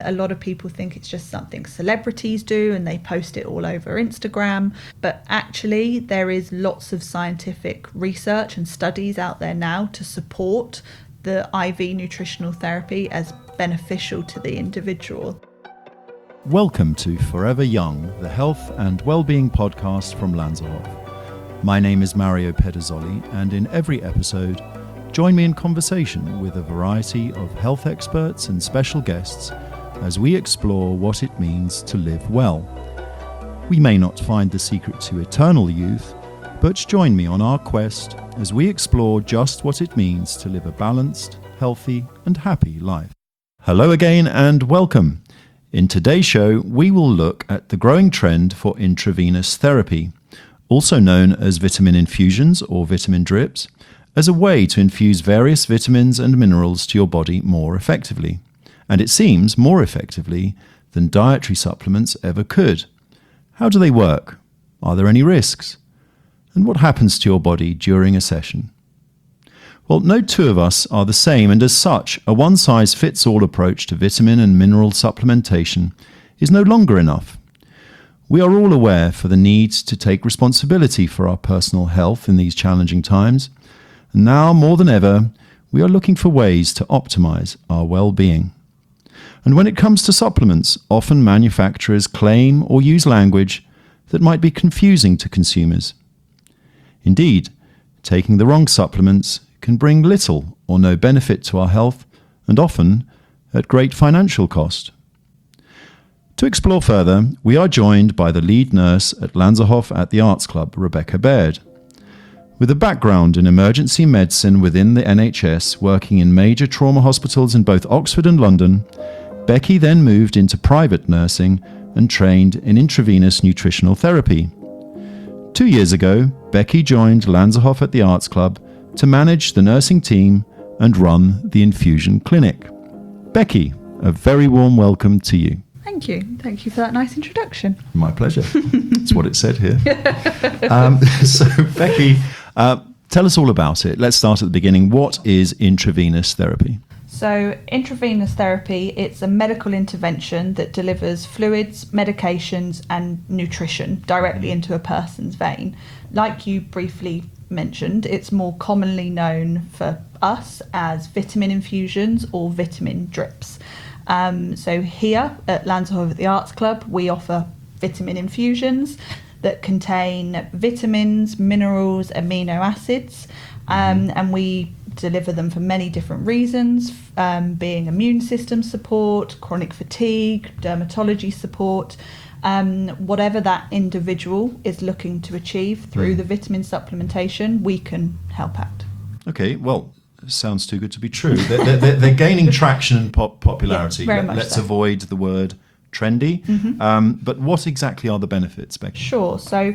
A lot of people think it's just something celebrities do and they post it all over Instagram. But actually, there is lots of scientific research and studies out there now to support the IV nutritional therapy as beneficial to the individual. Welcome to Forever Young, the health and well-being podcast from Lanzerhof. My name is Mario Pederzoli, and in every episode, join me in conversation with a variety of health experts and special guests as we explore what it means to live well. We may not find the secret to eternal youth, but join me on our quest as we explore just what it means to live a balanced, healthy, and happy life. Hello again and welcome. In today's show, we will look at the growing trend for intravenous therapy, also known as vitamin infusions or vitamin drips, as a way to infuse various vitamins and minerals to your body more effectively. And it seems more effectively than dietary supplements ever could. How do they work? Are there any risks? And what happens to your body during a session? Well, no two of us are the same, and as such, a one-size-fits-all approach to vitamin and mineral supplementation is no longer enough. We are all aware for the need to take responsibility for our personal health in these challenging times. And now, more than ever, we are looking for ways to optimize our well-being. And when it comes to supplements, often manufacturers claim or use language that might be confusing to consumers. Indeed, taking the wrong supplements can bring little or no benefit to our health, and often at great financial cost. To explore further, we are joined by the lead nurse at Lanzerhof at the Arts Club, Rebecca Baird. With a background in emergency medicine within the NHS, working in major trauma hospitals in both Oxford and London, Becky then moved into private nursing and trained in intravenous nutritional therapy. 2 years ago, Becky joined Lanzerhof at the Arts Club to manage the nursing team and run the infusion clinic. Becky, a very warm welcome to you. Thank you. Thank you for that nice introduction. My pleasure. That's what it said here. So, Becky, tell us all about it. Let's start at the beginning. What is intravenous therapy? So intravenous therapy, it's a medical intervention that delivers fluids, medications and nutrition directly into a person's vein. Like you briefly mentioned, it's more commonly known for us as vitamin infusions or vitamin drips. So here at Lanzerhof at the Arts Club, we offer vitamin infusions that contain vitamins, minerals, amino acids, and we deliver them for many different reasons, being immune system support, chronic fatigue, dermatology support, whatever that individual is looking to achieve through the vitamin supplementation, we can help out. Okay, well, sounds too good to be true. They're gaining traction and popularity. Yeah, very much Let's so. avoid the word trendy. But what exactly are the benefits, Becky? Sure. So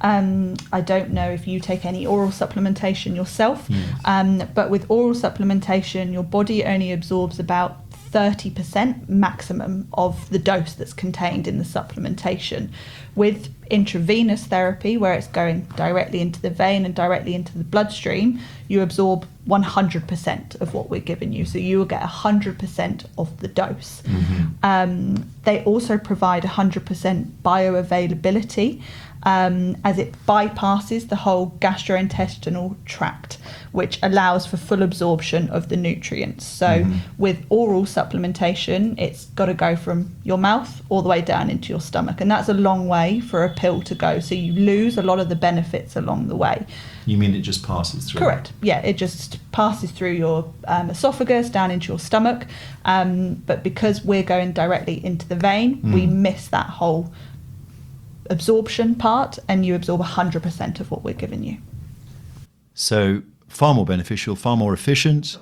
I don't know if you take any oral supplementation yourself, but with oral supplementation, your body only absorbs about 30% maximum of the dose that's contained in the supplementation. With intravenous therapy, where it's going directly into the vein and directly into the bloodstream, you absorb 100% of what we're giving you. So you will get 100% of the dose. They also provide 100% bioavailability, as it bypasses the whole gastrointestinal tract, which allows for full absorption of the nutrients. So with oral supplementation, it's got to go from your mouth all the way down into your stomach, and that's a long way for a pill to go. So you lose a lot of the benefits along the way. You mean it just passes through? Correct. Yeah, it just passes through your esophagus down into your stomach. But because we're going directly into the vein, we miss that whole absorption part, and you absorb 100% of what we're giving you. So far more beneficial, far more efficient.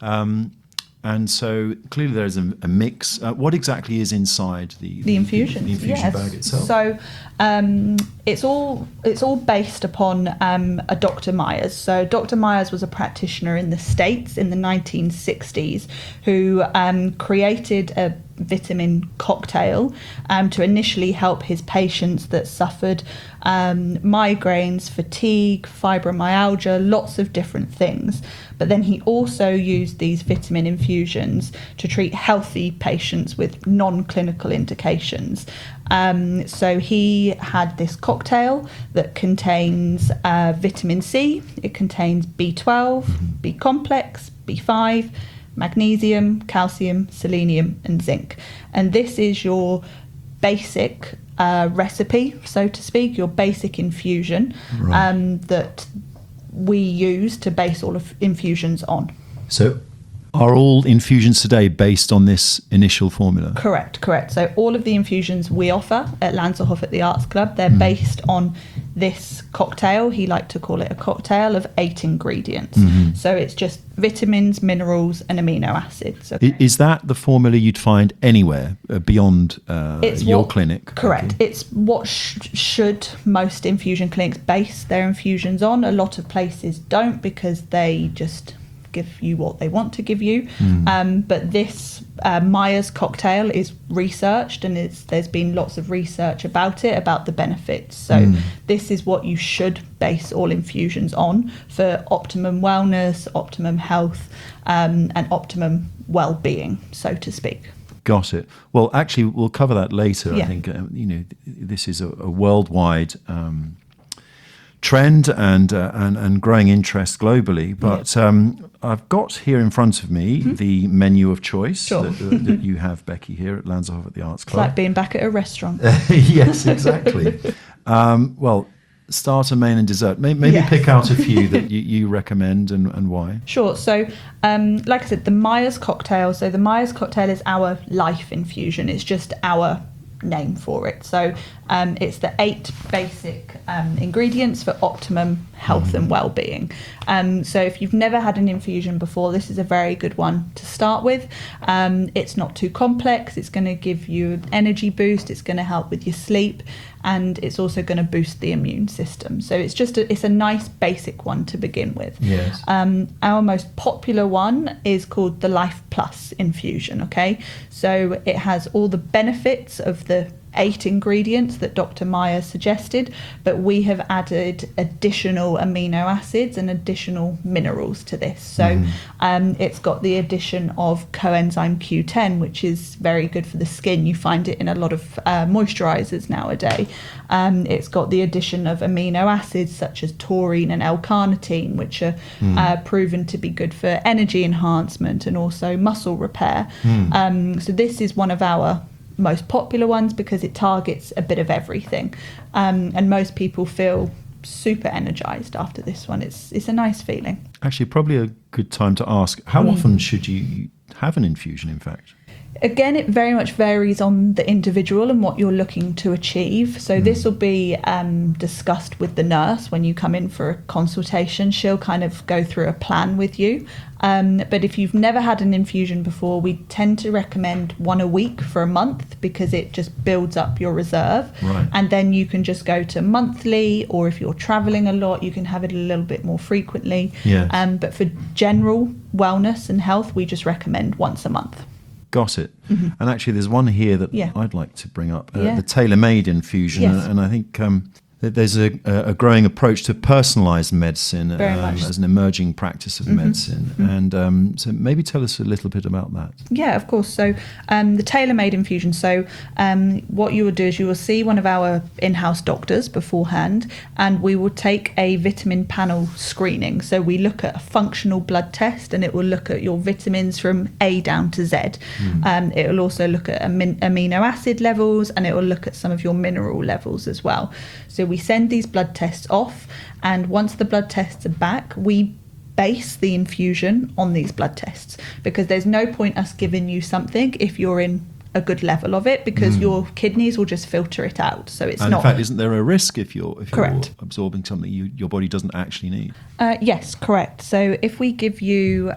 And so clearly there is a mix. What exactly is inside the infusions? The infusion bag itself? So it's all based upon a Dr. Myers. So Dr. Myers was a practitioner in the States in the 1960s who created vitamin cocktail to initially help his patients that suffered migraines, fatigue, fibromyalgia, lots of different things. But then he also used these vitamin infusions to treat healthy patients with non-clinical indications. So he had this cocktail that contains vitamin C, it contains B12, B complex, B5, magnesium, calcium, selenium and zinc. And this is your basic recipe, so to speak, your basic infusion that we use to base all of infusions on. So are all infusions today based on this initial formula? Correct. So all of the infusions we offer at Lanzerhof at the Arts Club, they're based on this cocktail. He liked to call it a cocktail of 8 ingredients. So it's just vitamins, minerals and amino acids. Okay. Is that the formula you'd find anywhere beyond your clinic? Correct. Okay. It's what should most infusion clinics base their infusions on. A lot of places don't because they just give you what they want to give you. But this Myers cocktail is researched and there's been lots of research about it, about the benefits. So this is what you should base all infusions on for optimum wellness, optimum health, and optimum well-being, so to speak. Got it. Well, actually, we'll cover that later. Yeah. I think this is a worldwide trend and growing interest globally. But I've got here in front of me the menu of choice that you have, Becky, here at Lanzerhof at the Arts Club. It's like being back at a restaurant. Yes, exactly. Well, starter, main and dessert. Maybe pick out a few that you recommend and why. Sure. So, like I said, the Myers cocktail. So the Myers cocktail is our life infusion. It's just our name for it. So it's the 8 basic ingredients for optimum health and well-being. So if you've never had an infusion before, this is a very good one to start with. It's not too complex. It's going to give you an energy boost. It's going to help with your sleep, and it's also going to boost the immune system. So it's a nice basic one to begin with. Yes. Our most popular one is called the Life Plus infusion. Okay, so it has all the benefits of the 8 ingredients that Dr. Meyer suggested, but we have added additional amino acids and additional minerals to this. So it's got the addition of coenzyme Q10, which is very good for the skin. You find it in a lot of moisturizers nowadays. It's got the addition of amino acids such as taurine and L-carnitine, which are proven to be good for energy enhancement and also muscle repair. So this is one of our most popular ones because it targets a bit of everything, and most people feel super energized after this one. It's a nice feeling. Actually, probably a good time to ask, how often should you have an infusion, in fact? Again, it very much varies on the individual and what you're looking to achieve. So this will be discussed with the nurse when you come in for a consultation. She'll kind of go through a plan with you. But if you've never had an infusion before, we tend to recommend 1 a week for a month because it just builds up your reserve. Right. And then you can just go to monthly, or if you're traveling a lot, you can have it a little bit more frequently. Yes. But for general wellness and health, we just recommend once a month. Got it. And actually, there's one here that I'd like to bring up, the tailor-made infusion. Yes. And I think that there's a growing approach to personalised medicine as an emerging practice of medicine. And so maybe tell us a little bit about that. Yeah, of course. So the tailor-made infusion. So what you will do is you will see one of our in-house doctors beforehand, and we will take a vitamin panel screening. So we look at a functional blood test, and it will look at your vitamins from A down to Z. It will also look at amino acid levels, and it will look at some of your mineral levels as well. So we send these blood tests off, and once the blood tests are back, we base the infusion on these blood tests, because there's no point us giving you something if you're in a good level of it, because your kidneys will just filter it out. So it's and not. In fact, isn't there a risk if you're Correct. absorbing something your body doesn't actually need? Yes, correct. So if we give you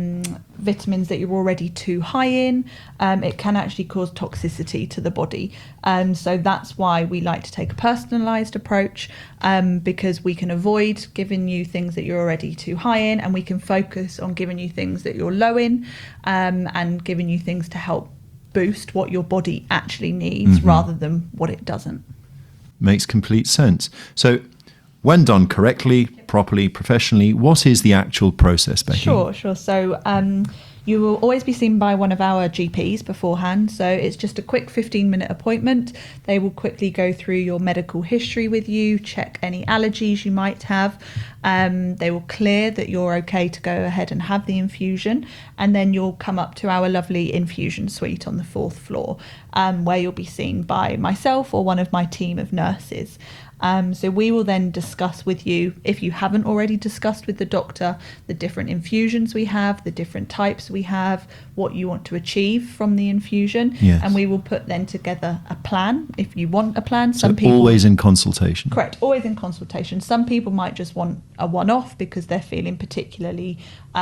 vitamins that you're already too high in, it can actually cause toxicity to the body. So that's why we like to take a personalised approach, because we can avoid giving you things that you're already too high in, and we can focus on giving you things that you're low in, and giving you things to help boost what your body actually needs rather than what it doesn't. Makes complete sense. So when done correctly, properly, professionally, what is the actual process, Becky? Sure. So you will always be seen by one of our GPs beforehand. So it's just a quick 15-minute appointment. They will quickly go through your medical history with you, check any allergies you might have. They will clear that you're okay to go ahead and have the infusion. And then you'll come up to our lovely infusion suite on the 4th floor, where you'll be seen by myself or one of my team of nurses. So we will then discuss with you, if you haven't already discussed with the doctor, the different infusions we have, the different types we have, what you want to achieve from the infusion. Yes. And we will put then together a plan if you want a plan. So always in consultation. Correct, always in consultation. Some people might just want a one-off because they're feeling particularly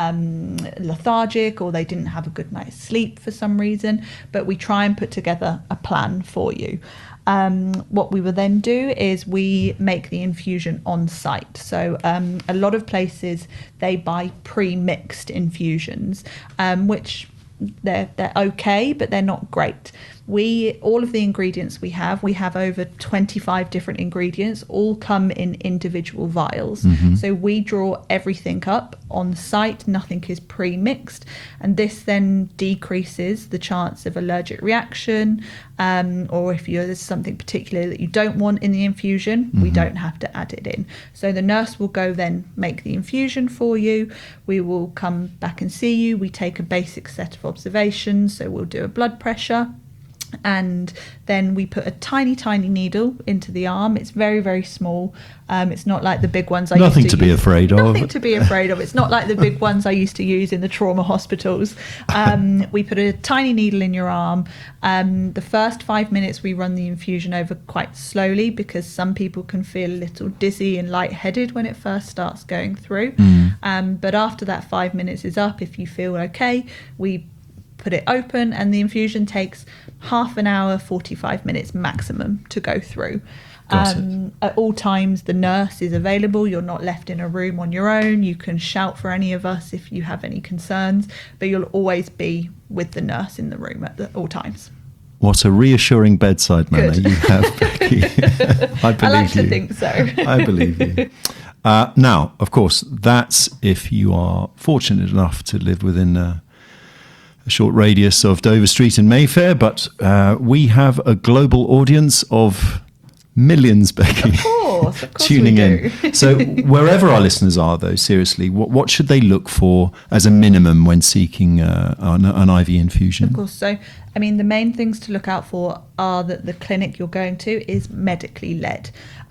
lethargic or they didn't have a good night's sleep for some reason, but we try and put together a plan for you. What we will then do is we make the infusion on site. So a lot of places, they buy pre-mixed infusions, which they're okay, but they're not great. All of the ingredients we have over 25 different ingredients, all come in individual vials. So we draw everything up on site, nothing is pre-mixed, and this then decreases the chance of allergic reaction, or if there's something particular that you don't want in the infusion, we don't have to add it in. So the nurse will go then make the infusion for you. We will come back and see you. We take a basic set of observations, so we'll do a blood pressure, and then we put a tiny needle into the arm. It's very, very small. It's not like the big ones I used to use. Nothing to be afraid of. Nothing to be afraid of. It's not like the big ones I used to use in the trauma hospitals. We put a tiny needle in your arm. The first 5 minutes we run the infusion over quite slowly because some people can feel a little dizzy and lightheaded when it first starts going through. But after that 5 minutes is up, if you feel okay, we put it open, and the infusion takes half an hour, 45 minutes maximum to go through. At all times, the nurse is available. You're not left in a room on your own. You can shout for any of us if you have any concerns, but you'll always be with the nurse in the room at all times. What a reassuring bedside manner you have, Becky. I believe I like you. to think so. I believe you. Now, of course, that's if you are fortunate enough to live within a short radius of Dover Street in Mayfair, but we have a global audience of millions, Becky, Of course tuning in. So wherever our listeners are, though, seriously, what should they look for as a minimum when seeking an IV infusion? Of course. So, I mean, the main things to look out for are that the clinic you're going to is medically led.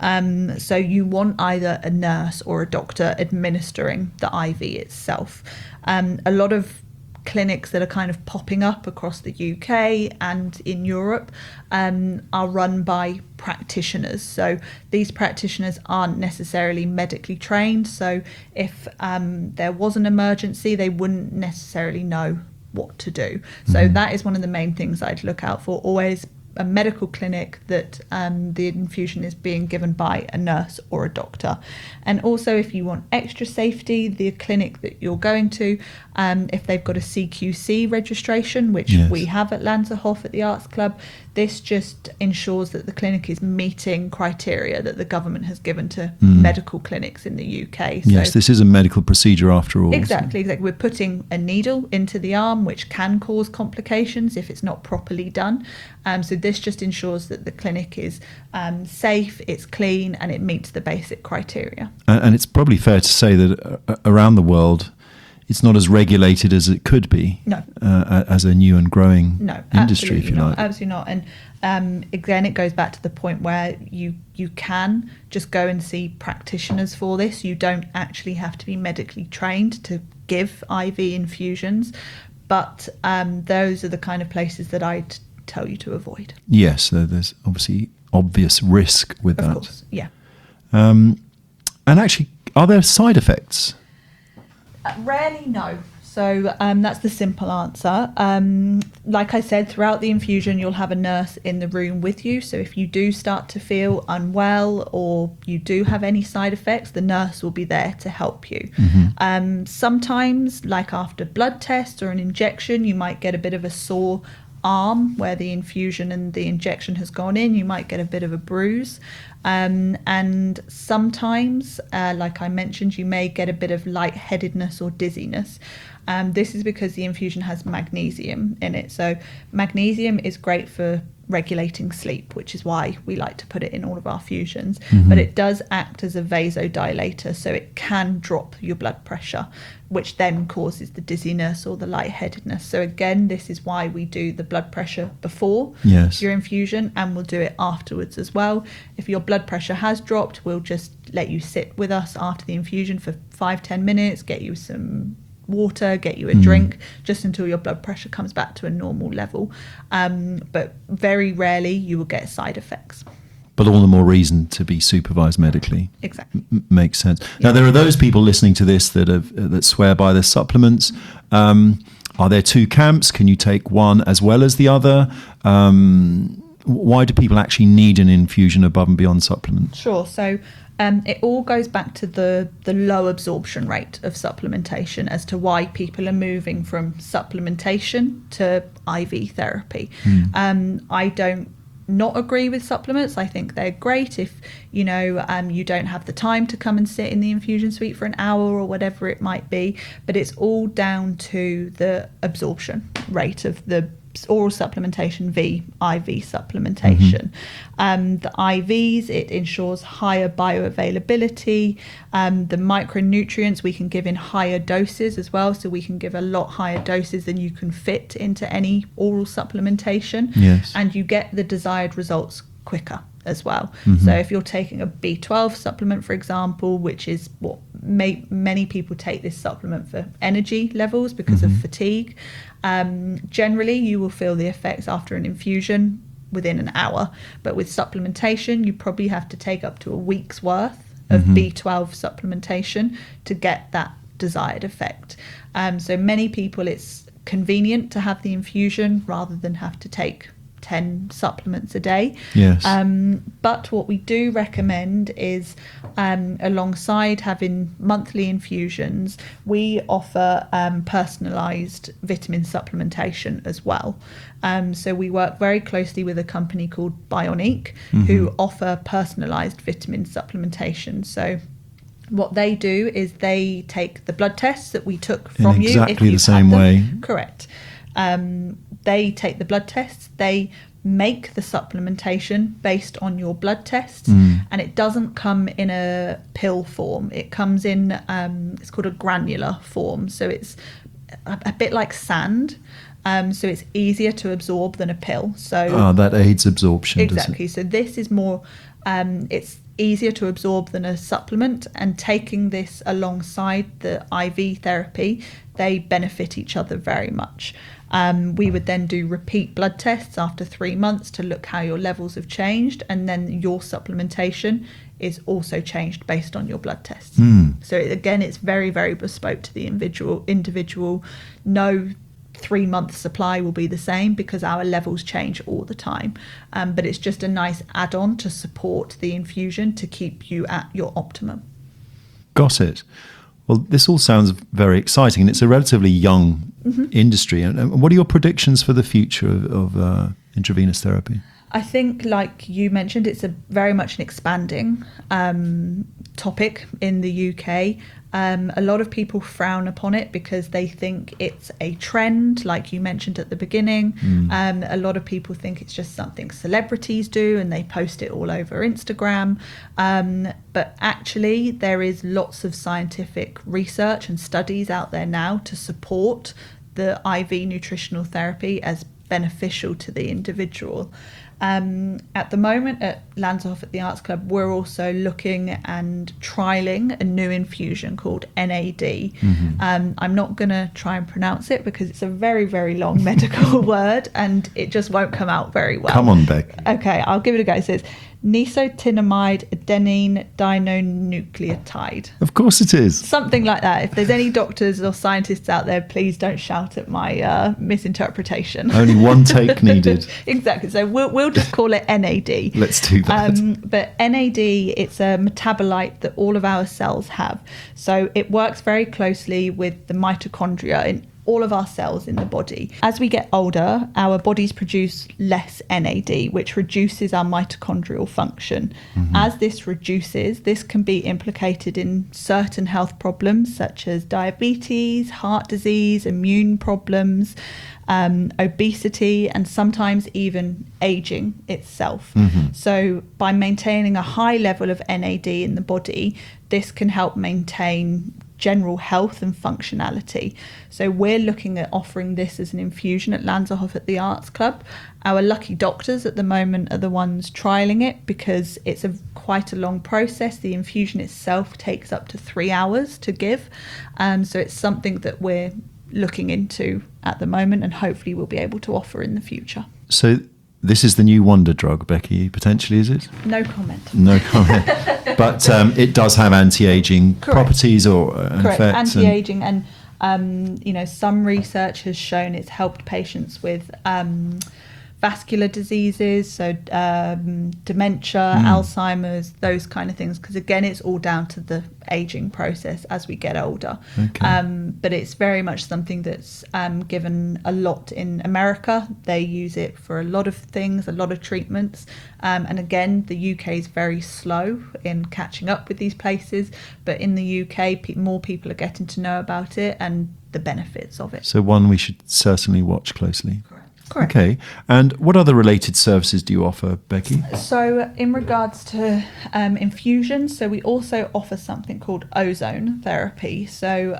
So you want either a nurse or a doctor administering the IV itself. A lot of clinics that are kind of popping up across the UK and in Europe are run by practitioners. So these practitioners aren't necessarily medically trained. So if there was an emergency, they wouldn't necessarily know what to do. So that is one of the main things I'd look out for. Always a medical clinic that the infusion is being given by a nurse or a doctor. And also, if you want extra safety, the clinic that you're going to, if they've got a CQC registration, which we have at Lanzerhof at the Arts Club, this just ensures that the clinic is meeting criteria that the government has given to medical clinics in the UK. So yes, this is a medical procedure after all. Exactly. We're putting a needle into the arm, which can cause complications if it's not properly done. So this just ensures that the clinic is safe, it's clean, and it meets the basic criteria. And it's probably fair to say that around the world, it's not as regulated as it could be. No. As a new and growing industry, if you not, like. Absolutely not. And again, it goes back to the point where you can just go and see practitioners for this. You don't actually have to be medically trained to give IV infusions, but those are the kind of places that I'd tell you to avoid. Yes, there's obviously obvious risk with that. Of course, yeah. And actually, are there side effects? Rarely, no. So that's the simple answer. Like I said, throughout the infusion, you'll have a nurse in the room with you. So if you do start to feel unwell or you do have any side effects, the nurse will be there to help you. Sometimes, like after blood tests or an injection, you might get a bit of a sore arm where the infusion and the injection has gone in, you might get a bit of a bruise. And sometimes, like I mentioned, you may get a bit of lightheadedness or dizziness. This is because the infusion has magnesium in it. So magnesium is great for regulating sleep, which is why we like to put it in all of our fusions. But it does act as a vasodilator, so it can drop your blood pressure, which then causes the dizziness or the lightheadedness. So again, this is why we do the blood pressure before your infusion, and we'll do it afterwards as well. If your blood pressure has dropped, we'll just let you sit with us after the infusion for 5-10 minutes, get you some water, get you a drink, just until your blood pressure comes back to a normal level. But very rarely you will get side effects. But all the more reason to be supervised medically. Exactly. Makes sense. Yeah. Now, there are those people listening to this that swear by the supplements. Are there two camps? Can you take one as well as the other? Why do people actually need an infusion above and beyond supplements? Sure. So it all goes back to the low absorption rate of supplementation as to why people are moving from supplementation to IV therapy. I don't not agree with supplements. I think they're great if you don't have the time to come and sit in the infusion suite for an hour or whatever it might be, but it's all down to the absorption rate of the oral supplementation v IV supplementation. The IVs, it ensures higher bioavailability. The micronutrients we can give in higher doses as well, so we can give a lot higher doses than you can fit into any oral supplementation. Yes. And you get the desired results quicker as well. So if you're taking a B12 supplement, for example, which is what many people take this supplement for energy levels because of fatigue, generally you will feel the effects after an infusion within an hour. But with supplementation, you probably have to take up to a week's worth of B12 supplementation to get that desired effect. So many people, it's convenient to have the infusion rather than have to take 10 supplements a day. Yes. But what we do recommend is, alongside having monthly infusions, we offer personalised vitamin supplementation as well. So we work very closely with a company called Bionique, who offer personalised vitamin supplementation. So what they do is they take the blood tests that we took from you. Exactly the same way. Correct. They take the blood tests, they make the supplementation based on your blood tests, and it doesn't come in a pill form. It comes in, it's called a granular form, so it's a bit like sand, so it's easier to absorb than a pill. So that aids absorption. Exactly. So this is more, it's easier to absorb than a supplement, and taking this alongside the IV therapy, they benefit each other very much. We would then do repeat blood tests after 3 months to look how your levels have changed, and then your supplementation is also changed based on your blood tests. So again, it's very, very bespoke to the individual. No 3-month supply will be the same because our levels change all the time. But it's just a nice add-on to support the infusion to keep you at your optimum. Got it. Well, this all sounds very exciting, and it's a relatively young industry. And what are your predictions for the future of intravenous therapy? I think, like you mentioned, it's very much an expanding topic in the UK. A lot of people frown upon it because they think it's a trend, like you mentioned at the beginning. A lot of people think it's just something celebrities do and they post it all over Instagram. But actually, there is lots of scientific research and studies out there now to support the IV nutritional therapy as beneficial to the individual. At the moment at Lanzarote at the Arts Club, we're also looking and trialling a new infusion called NAD. I'm not going to try and pronounce it because it's a very, very long medical word and it just won't come out very well. Come on, Beck. Okay, I'll give it a go. It says nicotinamide adenine dinucleotide. Of course it is. Something like that. If there's any doctors or scientists out there, please don't shout at my misinterpretation. Only one take needed. Exactly. So we'll just call it NAD. Let's do that. But NAD, it's a metabolite that all of our cells have. So it works very closely with the mitochondria all of our cells in the body. As we get older, our bodies produce less NAD, which reduces our mitochondrial function. As this reduces, this can be implicated in certain health problems such as diabetes, heart disease, immune problems, obesity, and sometimes even aging itself. So by maintaining a high level of NAD in the body, this can help maintain general health and functionality. So we're looking at offering this as an infusion at Lanzahof at the Arts Club. Our lucky doctors at the moment are the ones trialling it because it's quite a long process. The infusion itself takes up to 3 hours to give. So it's something that we're looking into at the moment and hopefully we'll be able to offer in the future. So this is the new wonder drug, Becky, potentially, is it? No comment. No comment. But it does have anti-aging properties or Correct. effects. Anti-aging and some research has shown it's helped patients with vascular diseases, so dementia, Alzheimer's, those kind of things, because again it's all down to the aging process as we get older. But it's very much something that's given a lot in America. They use it for a lot of things, a lot of treatments, and again the UK is very slow in catching up with these places, but in the UK more people are getting to know about it and the benefits of it. So one we should certainly watch closely. Correct. Okay. And what other related services do you offer, Becky? So in regards to infusions, so we also offer something called ozone therapy. So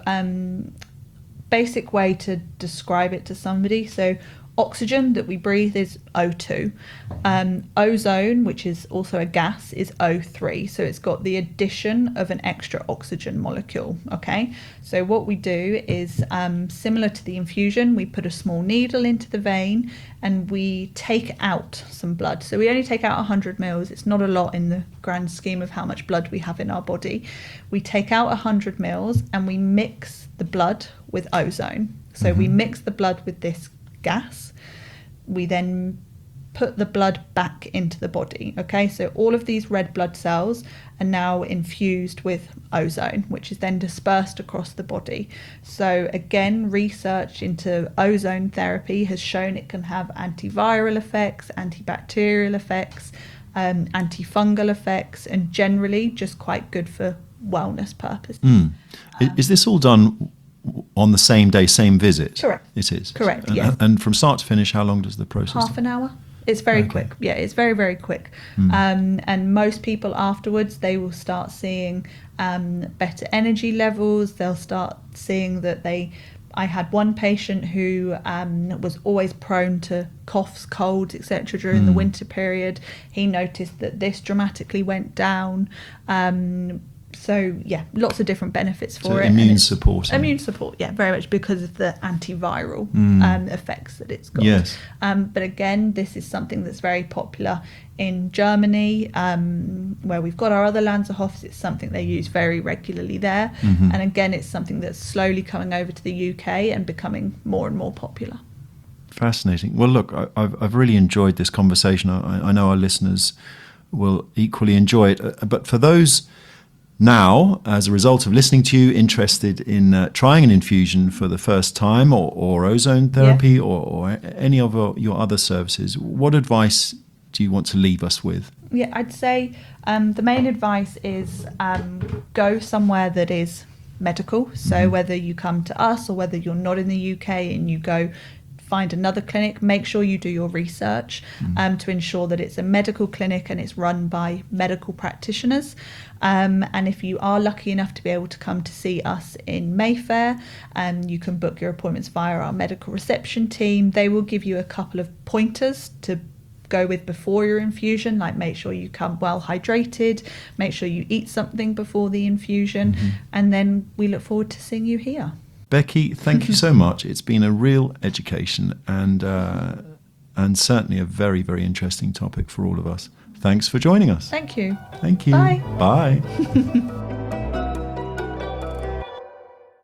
basic way to describe it to somebody. So oxygen that we breathe is O2. Ozone, which is also a gas, is O3. So it's got the addition of an extra oxygen molecule. Okay. So what we do is similar to the infusion, we put a small needle into the vein and we take out some blood. So we only take out 100 mils. It's not a lot in the grand scheme of how much blood we have in our body. We take out 100 mils and we mix the blood with ozone. So we mix the blood with this gas. We then put the blood back into the body. Okay, so all of these red blood cells are now infused with ozone, which is then dispersed across the body. So again, research into ozone therapy has shown it can have antiviral effects, antibacterial effects, antifungal effects, and generally just quite good for wellness purposes. Is this all done on the same day, same visit? Correct. It is? Correct, yes. And from start to finish, how long does the process Half an hour. It's very quick. Yeah, it's very, very quick. And most people afterwards, they will start seeing better energy levels. They'll start seeing that I had one patient who was always prone to coughs, colds, etc. during the winter period. He noticed that this dramatically went down. So yeah, lots of different benefits for it. Immune support. Immune support, yeah, very much because of the antiviral effects that it's got. Yes. But again, this is something that's very popular in Germany, where we've got our other Lanzahofs. It's something they use very regularly there. And again, it's something that's slowly coming over to the UK and becoming more and more popular. Fascinating. Well, look, I've really enjoyed this conversation. I know our listeners will equally enjoy it. But for those now, as a result of listening to you, interested in trying an infusion for the first time or ozone therapy or any of your other services, what advice do you want to leave us with? Yeah, I'd say the main advice is go somewhere that is medical. So whether you come to us or whether you're not in the UK and you go find another clinic, make sure you do your research to ensure that it's a medical clinic and it's run by medical practitioners. And if you are lucky enough to be able to come to see us in Mayfair, you can book your appointments via our medical reception team. They will give you a couple of pointers to go with before your infusion, like make sure you come well hydrated, make sure you eat something before the infusion, and then we look forward to seeing you here. Becky, thank you so much. It's been a real education and certainly a very, very interesting topic for all of us. Thanks for joining us. Thank you. Thank you. Bye. Bye.